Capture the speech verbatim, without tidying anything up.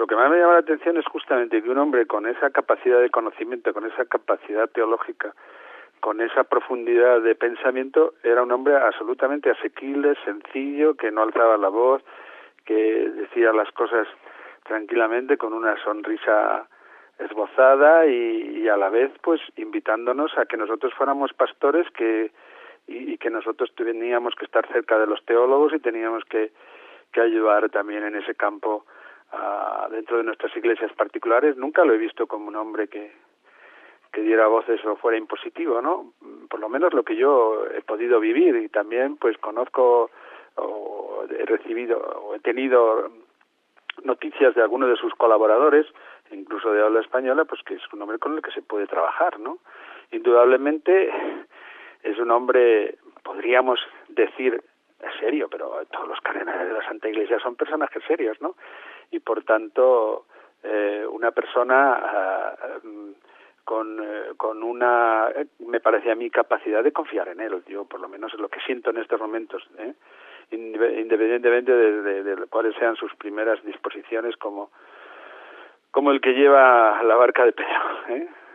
lo que más me llama la atención es justamente que un hombre con esa capacidad de conocimiento, con esa capacidad teológica, con esa profundidad de pensamiento, era un hombre absolutamente asequible, sencillo, que no alzaba la voz, que decía las cosas tranquilamente, con una sonrisa esbozada y, y a la vez pues invitándonos a que nosotros fuéramos pastores que y, y que nosotros teníamos que estar cerca de los teólogos y teníamos que, que ayudar también en ese campo uh, dentro de nuestras iglesias particulares. Nunca lo he visto como un hombre que que diera voces o fuera impositivo, ¿no? Por lo menos lo que yo he podido vivir, y también pues conozco o he recibido o he tenido noticias de algunos de sus colaboradores, incluso de habla española, pues que es un hombre con el que se puede trabajar, ¿no? Indudablemente es un hombre, podríamos decir, serio, pero todos los cardenales de la Santa Iglesia son personajes serios, ¿no? Y por tanto, eh, una persona uh, con, eh, con una, eh, me parece a mí, capacidad de confiar en él. Yo por lo menos es lo que siento en estos momentos, ¿eh? Independientemente de, de, de cuáles sean sus primeras disposiciones como, como el que lleva la barca de Pedro, ¿eh?